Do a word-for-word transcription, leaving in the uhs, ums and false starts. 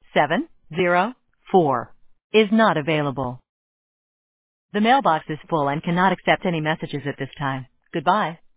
seven zero four is not available. The mailbox is full and cannot accept any messages at this time. Goodbye.